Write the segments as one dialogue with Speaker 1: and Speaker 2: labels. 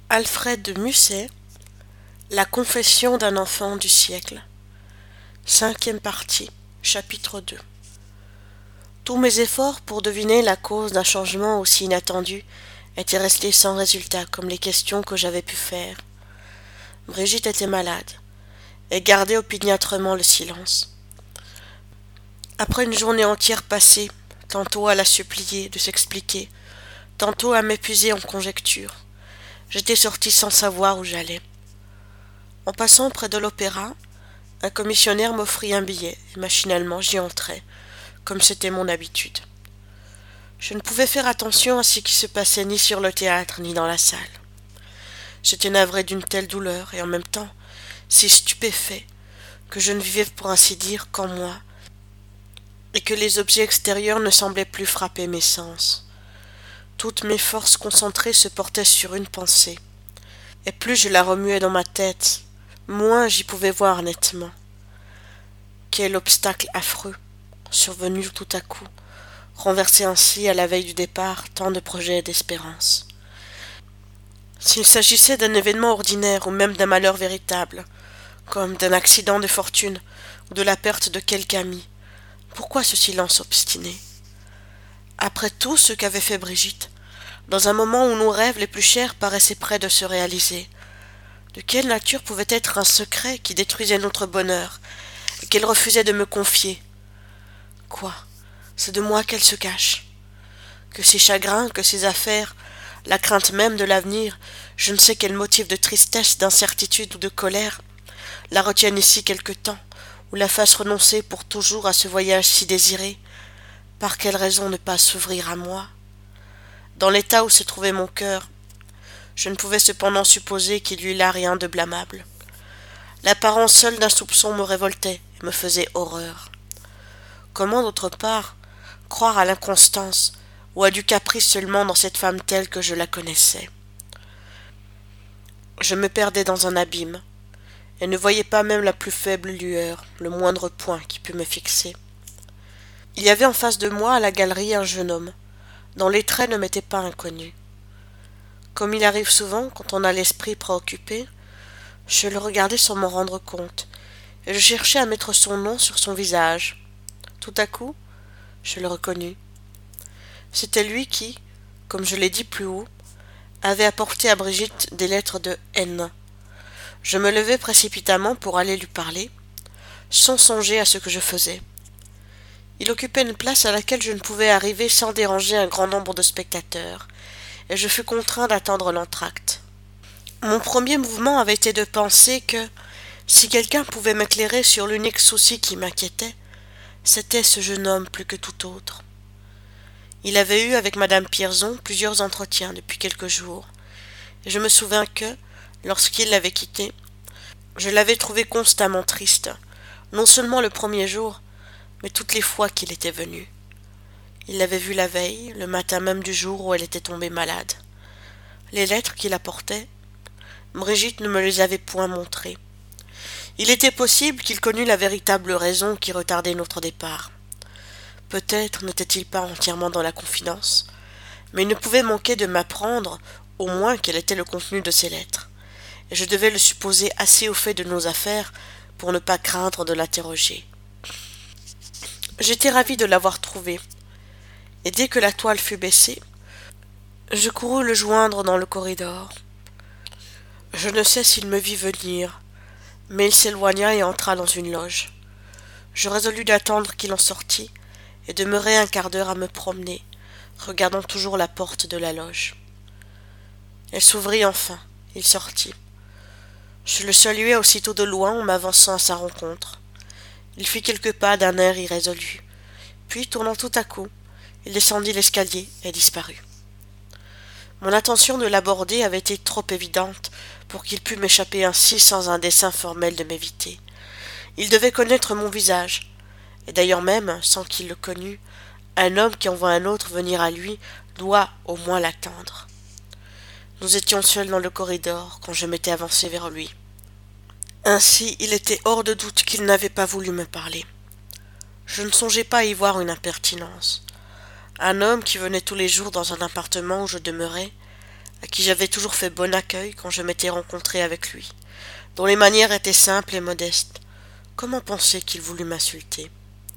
Speaker 1: Alfred de Musset, La confession d'un enfant du siècle. Cinquième partie, chapitre 2. Tous mes efforts pour deviner la cause d'un changement aussi inattendu étaient restés sans résultat, comme les questions que j'avais pu faire. Brigitte était malade, et gardait opiniâtrement le silence. Après une journée entière passée, tantôt à la supplier de s'expliquer, tantôt à m'épuiser en conjectures, j'étais sorti sans savoir où j'allais. En passant près de l'opéra, un commissionnaire m'offrit un billet, et machinalement j'y entrai, comme c'était mon habitude. Je ne pouvais faire attention à ce qui se passait ni sur le théâtre ni dans la salle. J'étais navré d'une telle douleur, et en même temps si stupéfait, que je ne vivais pour ainsi dire qu'en moi, et que les objets extérieurs ne semblaient plus frapper mes sens. Toutes mes forces concentrées se portaient sur une pensée, et plus je la remuais dans ma tête, moins j'y pouvais voir nettement. Quel obstacle affreux, survenu tout à coup, renverser ainsi à la veille du départ tant de projets et d'espérances. S'il s'agissait d'un événement ordinaire ou même d'un malheur véritable, comme d'un accident de fortune ou de la perte de quelque ami, pourquoi ce silence obstiné? Après tout ce qu'avait fait Brigitte, dans un moment où nos rêves les plus chers paraissaient près de se réaliser, de quelle nature pouvait être un secret qui détruisait notre bonheur et qu'elle refusait de me confier? Quoi? C'est de moi qu'elle se cache. Que ses chagrins, que ses affaires, la crainte même de l'avenir, je ne sais quel motif de tristesse, d'incertitude ou de colère, la retiennent ici quelque temps, ou la fassent renoncer pour toujours à ce voyage si désiré. Par quelle raison ne pas s'ouvrir à moi? Dans l'état où se trouvait mon cœur, je ne pouvais cependant supposer qu'il y eût là rien de blâmable. L'apparence seule d'un soupçon me révoltait et me faisait horreur. Comment, d'autre part, croire à l'inconstance ou à du caprice seulement dans cette femme telle que je la connaissais? Je me perdais dans un abîme, et ne voyais pas même la plus faible lueur, le moindre point qui pût me fixer. Il y avait en face de moi à la galerie un jeune homme, dont les traits ne m'étaient pas inconnus. Comme il arrive souvent quand on a l'esprit préoccupé, je le regardais sans m'en rendre compte, et je cherchais à mettre son nom sur son visage. Tout à coup, je le reconnus. C'était lui qui, comme je l'ai dit plus haut, avait apporté à Brigitte des lettres de N. Je me levai précipitamment pour aller lui parler, sans songer à ce que je faisais. Il occupait une place à laquelle je ne pouvais arriver sans déranger un grand nombre de spectateurs, et je fus contraint d'attendre l'entracte. Mon premier mouvement avait été de penser que, si quelqu'un pouvait m'éclairer sur l'unique souci qui m'inquiétait, c'était ce jeune homme plus que tout autre. Il avait eu avec madame Pierson plusieurs entretiens depuis quelques jours, et je me souvins que, lorsqu'il l'avait quitté, je l'avais trouvé constamment triste, non seulement le premier jour, mais toutes les fois qu'il était venu. Il l'avait vue la veille, le matin même du jour où elle était tombée malade. Les lettres qu'il apportait, Brigitte ne me les avait point montrées. Il était possible qu'il connût la véritable raison qui retardait notre départ. Peut-être n'était-il pas entièrement dans la confidence, mais il ne pouvait manquer de m'apprendre au moins quel était le contenu de ces lettres, et je devais le supposer assez au fait de nos affaires pour ne pas craindre de l'interroger. J'étais ravi de l'avoir trouvé, et dès que la toile fut baissée, je courus le joindre dans le corridor. Je ne sais s'il me vit venir, mais il s'éloigna et entra dans une loge. Je résolus d'attendre qu'il en sortît et demeurai un quart d'heure à me promener, regardant toujours la porte de la loge. Elle s'ouvrit enfin, il sortit. Je le saluai aussitôt de loin en m'avançant à sa rencontre. Il fit quelques pas d'un air irrésolu, puis, tournant tout à coup, il descendit l'escalier et disparut. Mon intention de l'aborder avait été trop évidente pour qu'il pût m'échapper ainsi sans un dessein formel de m'éviter. Il devait connaître mon visage, et d'ailleurs même, sans qu'il le connût, un homme qui envoie un autre venir à lui doit au moins l'attendre. Nous étions seuls dans le corridor quand je m'étais avancé vers lui. Ainsi, il était hors de doute qu'il n'avait pas voulu me parler. Je ne songeais pas à y voir une impertinence. Un homme qui venait tous les jours dans un appartement où je demeurais à qui j'avais toujours fait bon accueil quand je m'étais rencontré avec lui, dont les manières étaient simples et modestes. Comment penser qu'il voulut m'insulter?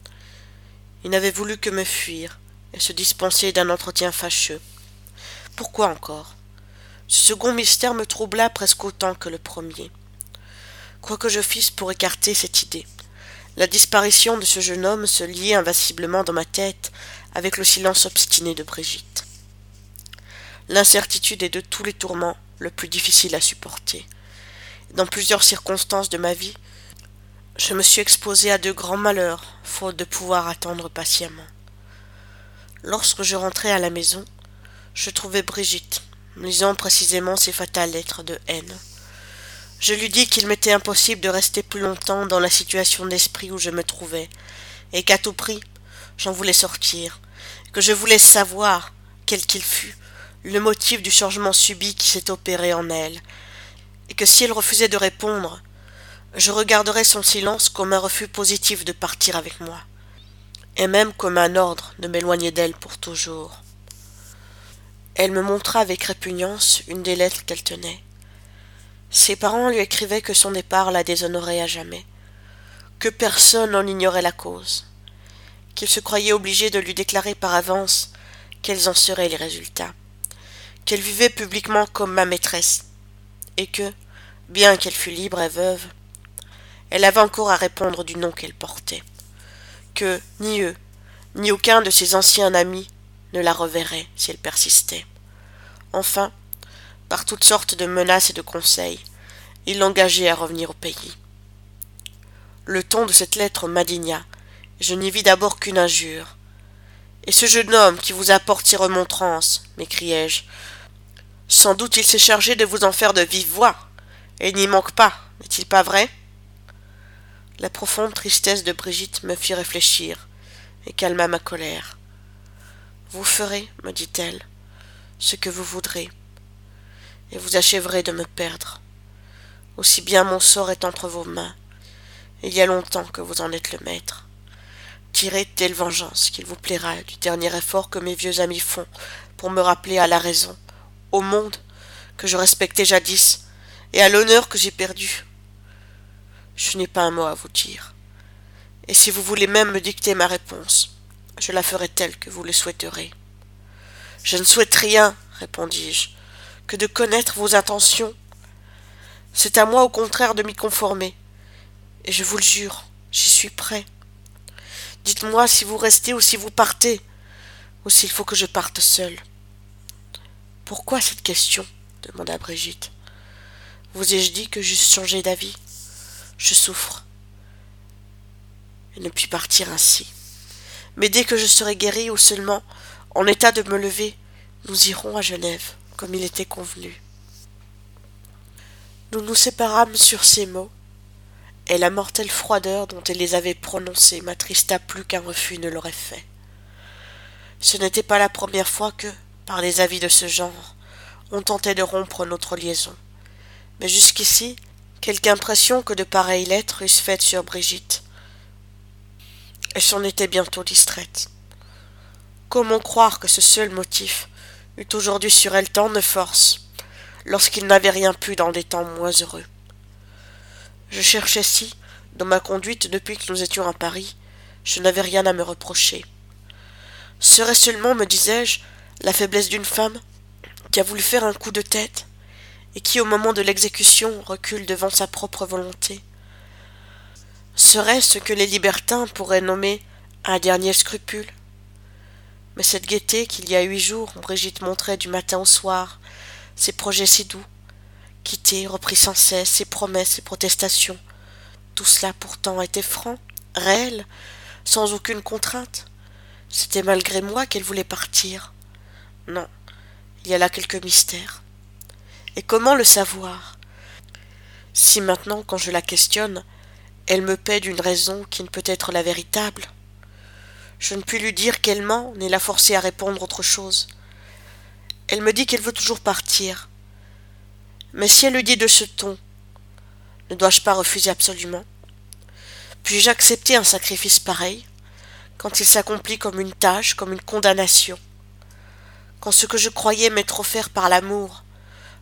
Speaker 1: Il n'avait voulu que me fuir et se dispenser d'un entretien fâcheux. Pourquoi encore? Ce second mystère me troubla presque autant que le premier. Quoi que je fisse pour écarter cette idée, la disparition de ce jeune homme se liait invinciblement dans ma tête avec le silence obstiné de Brigitte. L'incertitude est de tous les tourments le plus difficile à supporter. Dans plusieurs circonstances de ma vie, je me suis exposé à de grands malheurs, faute de pouvoir attendre patiemment. Lorsque je rentrai à la maison, je trouvai Brigitte, lisant précisément ces fatales lettres de haine. Je lui dis qu'il m'était impossible de rester plus longtemps dans la situation d'esprit où je me trouvais, et qu'à tout prix, j'en voulais sortir, que je voulais savoir, quel qu'il fût, le motif du changement subit qui s'est opéré en elle, et que si elle refusait de répondre, je regarderais son silence comme un refus positif de partir avec moi, et même comme un ordre de m'éloigner d'elle pour toujours. Elle me montra avec répugnance une des lettres qu'elle tenait. Ses parents lui écrivaient que son départ la déshonorait à jamais, que personne n'en ignorait la cause, qu'ils se croyaient obligés de lui déclarer par avance quels en seraient les résultats, qu'elle vivait publiquement comme ma maîtresse, et que, bien qu'elle fût libre et veuve, elle avait encore à répondre du nom qu'elle portait, que ni eux, ni aucun de ses anciens amis ne la reverrait si elle persistait. Enfin, par toutes sortes de menaces et de conseils, il l'engageait à revenir au pays. Le ton de cette lettre m'indigna, et je n'y vis d'abord qu'une injure. « Et ce jeune homme qui vous apporte ces remontrances, m'écriai-je, sans doute il s'est chargé de vous en faire de vive voix, et il n'y manque pas, n'est-il pas vrai ?» La profonde tristesse de Brigitte me fit réfléchir, et calma ma colère. « Vous ferez, me dit-elle, ce que vous voudrez, et vous achèverez de me perdre. Aussi bien mon sort est entre vos mains. Il y a longtemps que vous en êtes le maître. Tirez telle vengeance qu'il vous plaira du dernier effort que mes vieux amis font pour me rappeler à la raison, au monde que je respectais jadis, et à l'honneur que j'ai perdu. Je n'ai pas un mot à vous dire, et si vous voulez même me dicter ma réponse, je la ferai telle que vous le souhaiterez. » « Je ne souhaite rien, répondis-je, que de connaître vos intentions. C'est à moi au contraire de m'y conformer, et je vous le jure, j'y suis prêt. Dites-moi si vous restez ou si vous partez, ou s'il faut que je parte seul. »« Pourquoi cette question ?» demanda Brigitte. « Vous ai-je dit que j'eusse changé d'avis? Je souffre, et ne puis partir ainsi. Mais dès que je serai guérie ou seulement en état de me lever, nous irons à Genève, comme il était convenu. » Nous nous séparâmes sur ces mots, et la mortelle froideur dont elle les avait prononcés m'attrista plus qu'un refus ne l'aurait fait. Ce n'était pas la première fois que, par des avis de ce genre, on tentait de rompre notre liaison, mais jusqu'ici, quelque impression que de pareilles lettres eussent faite sur Brigitte. Elle s'en était bientôt distraite. Comment croire que ce seul motif eût aujourd'hui sur elle tant de force, lorsqu'il n'avait rien pu dans des temps moins heureux? Je cherchais si, dans ma conduite depuis que nous étions à Paris, je n'avais rien à me reprocher. Serait seulement, me disais-je, la faiblesse d'une femme qui a voulu faire un coup de tête et qui, au moment de l'exécution, recule devant sa propre volonté? Serait-ce ce que les libertins pourraient nommer un dernier scrupule? Mais cette gaieté qu'il y a 8 jours, Brigitte montrait du matin au soir, ses projets si doux, quittait, reprit sans cesse ses promesses, ses protestations. Tout cela pourtant était franc, réel, sans aucune contrainte. C'était malgré moi qu'elle voulait partir. Non, il y a là quelque mystère. Et comment le savoir? Si maintenant, quand je la questionne, elle me paie d'une raison qui ne peut être la véritable. Je ne puis lui dire qu'elle ment, ni la forcer à répondre autre chose. Elle me dit qu'elle veut toujours partir. Mais si elle le dit de ce ton, ne dois-je pas refuser absolument? Puis-je accepter un sacrifice pareil, quand il s'accomplit comme une tâche, comme une condamnation, quand ce que je croyais m'être offert par l'amour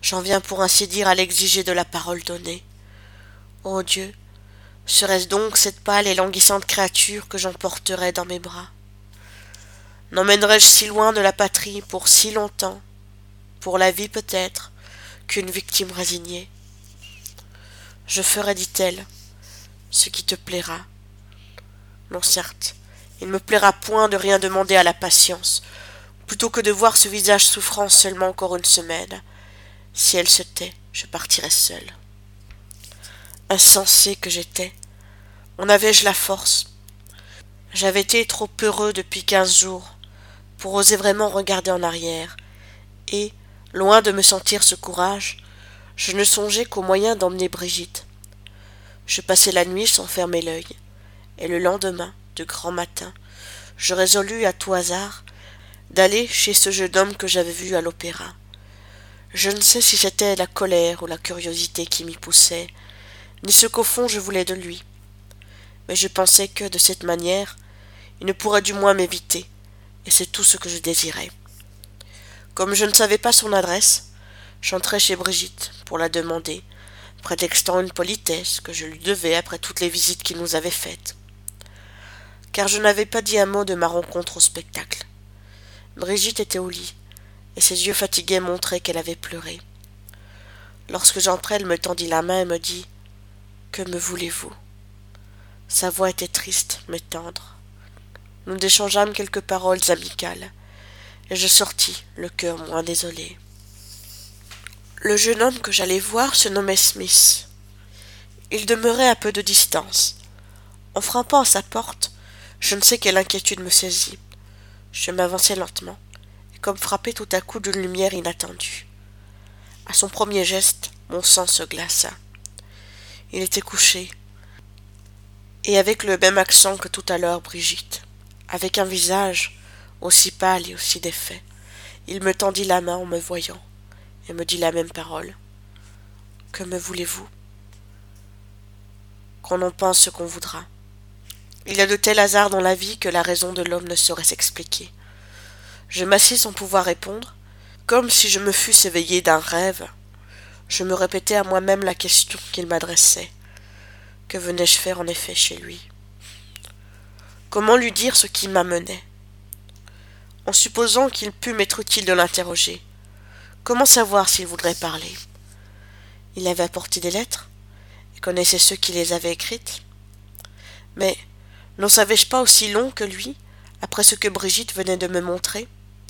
Speaker 1: J'en viens pour ainsi dire à l'exiger de la parole donnée. Ô Dieu, serait-ce donc cette pâle et languissante créature que j'emporterais dans mes bras? N'emmènerais-je si loin de la patrie pour si longtemps, pour la vie peut-être, qu'une victime résignée? Je ferai, dit-elle, ce qui te plaira. Non, certes, il ne me plaira point de rien demander à la patience, plutôt que de voir ce visage souffrant seulement encore une semaine. Si elle se tait, je partirai seul. Insensé que j'étais, en avais-je la force? J'avais été trop heureux depuis 15 jours pour oser vraiment regarder en arrière, et, loin de me sentir ce courage, je ne songeais qu'au moyen d'emmener Brigitte. Je passai la nuit sans fermer l'œil, et le lendemain, de grand matin, je résolus à tout hasard d'aller chez ce jeune homme que j'avais vu à l'opéra. Je ne sais si c'était la colère ou la curiosité qui m'y poussait, ni ce qu'au fond je voulais de lui. Mais je pensais que, de cette manière, il ne pourrait du moins m'éviter, et c'est tout ce que je désirais. Comme je ne savais pas son adresse, j'entrai chez Brigitte pour la demander, prétextant une politesse que je lui devais après toutes les visites qu'il nous avait faites. Car je n'avais pas dit un mot de ma rencontre au spectacle. Brigitte était au lit, et ses yeux fatigués montraient qu'elle avait pleuré. Lorsque j'entrai, elle me tendit la main et me dit « Que me voulez-vous » Sa voix était triste, mais tendre. Nous échangeâmes quelques paroles amicales, et je sortis, le cœur moins désolé. Le jeune homme que j'allais voir se nommait Smith. Il demeurait à peu de distance. En frappant à sa porte, je ne sais quelle inquiétude me saisit. Je m'avançai lentement, et comme frappé tout à coup d'une lumière inattendue. À son premier geste, mon sang se glaça. Il était couché, et avec le même accent que tout à l'heure Brigitte, avec un visage aussi pâle et aussi défait, il me tendit la main en me voyant, et me dit la même parole. « Que me voulez-vous » ? Qu'on en pense ce qu'on voudra. Il y a de tels hasards dans la vie que la raison de l'homme ne saurait s'expliquer. Je m'assis sans pouvoir répondre, comme si je me fusse éveillé d'un rêve. Je me répétais à moi-même la question qu'il m'adressait. Que venais-je faire en effet chez lui? Comment lui dire ce qui m'amenait? En supposant qu'il pût m'être utile de l'interroger, comment savoir s'il voudrait parler? Il avait apporté des lettres, et connaissait ceux qui les avaient écrites. Mais n'en savais-je pas aussi long que lui, après ce que Brigitte venait de me montrer?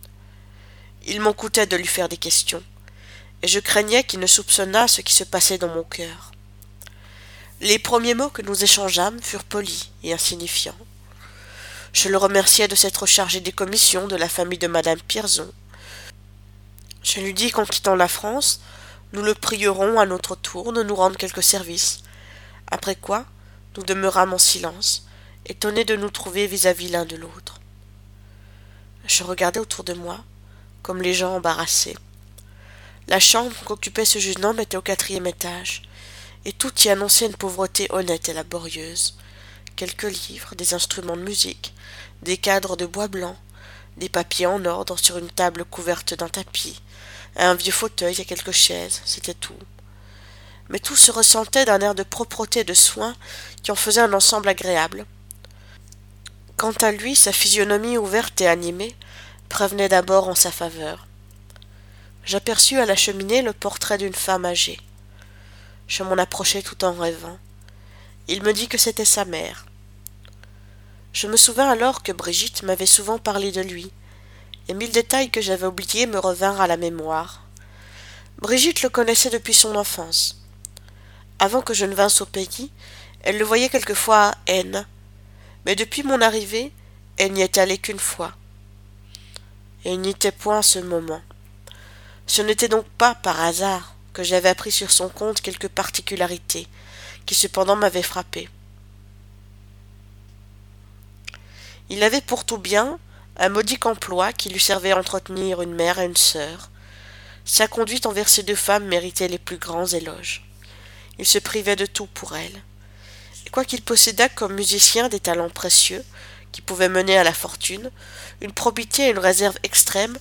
Speaker 1: Il m'en coûtait de lui faire des questions, et je craignais qu'il ne soupçonnât ce qui se passait dans mon cœur. Les premiers mots que nous échangeâmes furent polis et insignifiants. Je le remerciai de s'être chargé des commissions de la famille de madame Pierson. Je lui dis qu'en quittant la France, nous le prierons à notre tour de nous rendre quelques services, après quoi nous demeurâmes en silence, étonnés de nous trouver vis-à-vis l'un de l'autre. Je regardais autour de moi, comme les gens embarrassés. La chambre qu'occupait ce jeune homme était au 4e étage, et tout y annonçait une pauvreté honnête et laborieuse. Quelques livres, des instruments de musique, des cadres de bois blanc, des papiers en ordre sur une table couverte d'un tapis, un vieux fauteuil et quelques chaises, c'était tout. Mais tout se ressentait d'un air de propreté et de soin qui en faisait un ensemble agréable. Quant à lui, sa physionomie ouverte et animée prévenait d'abord en sa faveur. J'aperçus à la cheminée le portrait d'une femme âgée. Je m'en approchai tout en rêvant. Il me dit que c'était sa mère. Je me souvins alors que Brigitte m'avait souvent parlé de lui, et 1000 détails que j'avais oubliés me revinrent à la mémoire. Brigitte le connaissait depuis son enfance. Avant que je ne vinsse au pays, elle le voyait quelquefois à N, mais depuis mon arrivée, elle n'y est allée qu'une fois. Et il n'y était point à ce moment. Ce n'était donc pas par hasard que j'avais appris sur son compte quelques particularités, qui cependant m'avaient frappé. Il avait pour tout bien un modique emploi qui lui servait à entretenir une mère et une sœur. Sa conduite envers ces deux femmes méritait les plus grands éloges. Il se privait de tout pour elles. Et quoiqu'il possédât comme musicien des talents précieux, qui pouvaient mener à la fortune, une probité et une réserve extrême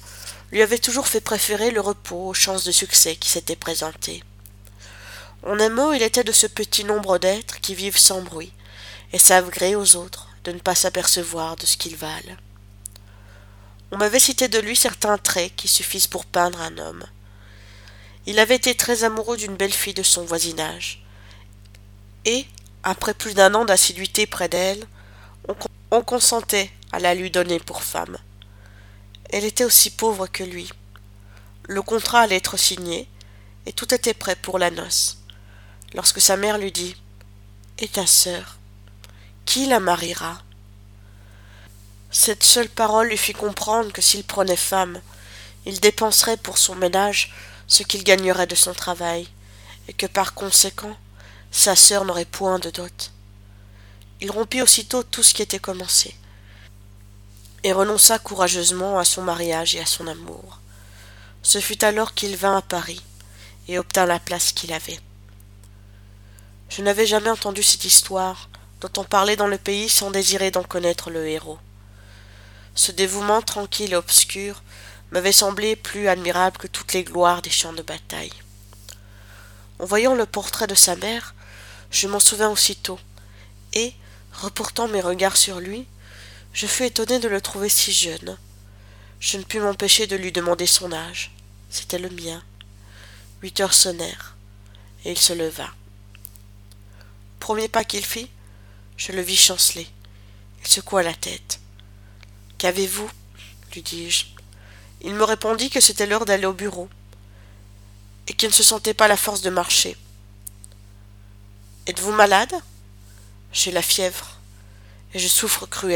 Speaker 1: lui avait toujours fait préférer le repos aux chances de succès qui s'étaient présentées. En un mot, il était de ce petit nombre d'êtres qui vivent sans bruit et savent gré aux autres de ne pas s'apercevoir de ce qu'ils valent. On m'avait cité de lui certains traits qui suffisent pour peindre un homme. Il avait été très amoureux d'une belle fille de son voisinage, et, après plus d'1 an d'assiduité près d'elle, on consentait à la lui donner pour femme. Elle était aussi pauvre que lui. Le contrat allait être signé, et tout était prêt pour la noce, lorsque sa mère lui dit « Et ta sœur, qui la mariera ?» Cette seule parole lui fit comprendre que s'il prenait femme, il dépenserait pour son ménage ce qu'il gagnerait de son travail, et que par conséquent, sa sœur n'aurait point de dot. Il rompit aussitôt tout ce qui était commencé, et renonça courageusement à son mariage et à son amour. Ce fut alors qu'il vint à Paris, et obtint la place qu'il avait. Je n'avais jamais entendu cette histoire, dont on parlait dans le pays sans désirer d'en connaître le héros. Ce dévouement tranquille et obscur m'avait semblé plus admirable que toutes les gloires des champs de bataille. En voyant le portrait de sa mère, je m'en souvins aussitôt, et, reportant mes regards sur lui, je fus étonné de le trouver si jeune. Je ne pus m'empêcher de lui demander son âge. C'était le mien. 8 heures sonnèrent, et il se leva. Premier pas qu'il fit, je le vis chanceler. Il secoua la tête. « Qu'avez-vous » lui dis-je. Il me répondit que c'était l'heure d'aller au bureau, et qu'il ne se sentait pas la force de marcher. « Êtes-vous malade ?»« J'ai la fièvre, et je souffre cruellement. »«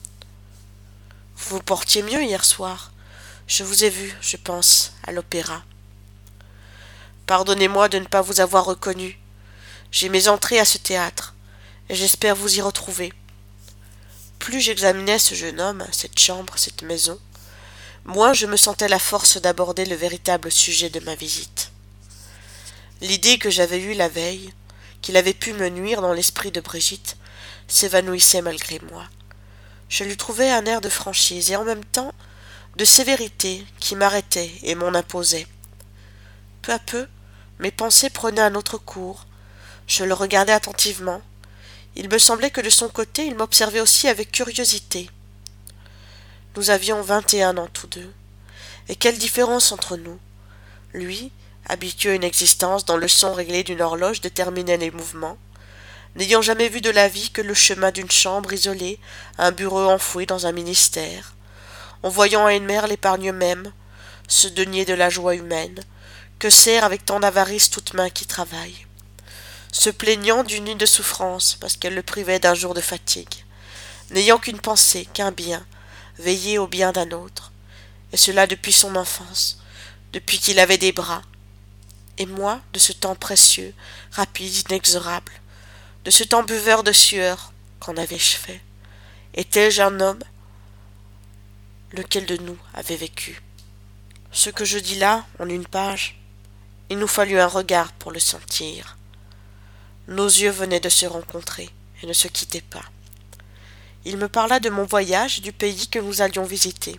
Speaker 1: Vous vous portiez mieux hier soir. Je vous ai vu, je pense, à l'opéra. »« Pardonnez-moi de ne pas vous avoir reconnu. J'ai mes entrées à ce théâtre, et j'espère vous y retrouver. » Plus j'examinais ce jeune homme, cette chambre, cette maison, moins je me sentais la force d'aborder le véritable sujet de ma visite. L'idée que j'avais eue la veille, qu'il avait pu me nuire dans l'esprit de Brigitte, s'évanouissait malgré moi. Je lui trouvais un air de franchise et en même temps de sévérité qui m'arrêtait et m'en imposait. Peu à peu, mes pensées prenaient un autre cours. Je le regardais attentivement. Il me semblait que de son côté, il m'observait aussi avec curiosité. Nous avions 21 ans tous deux. Et quelle différence entre nous! Lui, habitué à une existence dont le son réglé d'une horloge déterminait les mouvements, n'ayant jamais vu de la vie que le chemin d'une chambre isolée, un bureau enfoui dans un ministère, en voyant à une mère l'épargne même, ce denier de la joie humaine, que sert avec tant d'avarice toute main qui travaille, se plaignant d'une nuit de souffrance parce qu'elle le privait d'1 jour de fatigue, n'ayant qu'une pensée, qu'un bien, veiller au bien d'un autre, et cela depuis son enfance, depuis qu'il avait des bras. Et moi, de ce temps précieux, rapide, inexorable, de ce temps buveur de sueur, qu'en avais-je fait? Étais-je un homme? Lequel de nous avait vécu? Ce que je dis là, en une page, il nous fallut un regard pour le sentir. Nos yeux venaient de se rencontrer et ne se quittaient pas. Il me parla de mon voyage et du pays que nous allions visiter.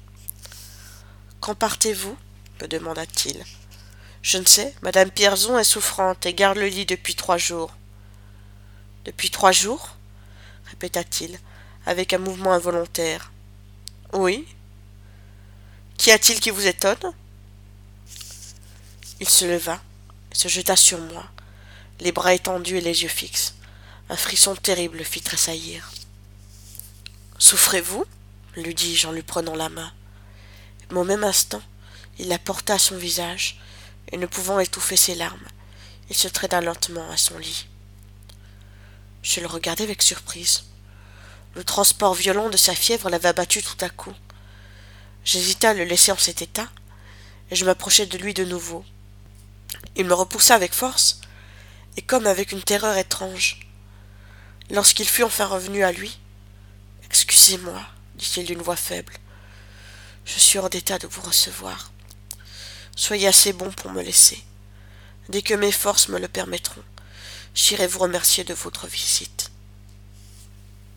Speaker 1: « Quand partez-vous » me demanda-t-il. « Je ne sais, madame Pierson est souffrante et garde le lit depuis 3 jours. »« Depuis 3 jours » répéta-t-il, avec un mouvement involontaire. « Oui. »« Qu'y a-t-il qui vous étonne ?» Il se leva et se jeta sur moi, les bras étendus et les yeux fixes. Un frisson terrible le fit tressaillir. « Souffrez-vous » lui dis-je en lui prenant la main. Mais au même instant, il la porta à son visage, et ne pouvant étouffer ses larmes, il se traîna lentement à son lit. Je le regardai avec surprise. Le transport violent de sa fièvre l'avait abattu tout à coup. J'hésitai à le laisser en cet état, et je m'approchai de lui de nouveau. Il me repoussa avec force, et comme avec une terreur étrange. Lorsqu'il fut enfin revenu à lui, « Excusez-moi, dit-il d'une voix faible. Je suis hors d'état de vous recevoir. Soyez assez bon pour me laisser. Dès que mes forces me le permettront, j'irai vous remercier de votre visite. »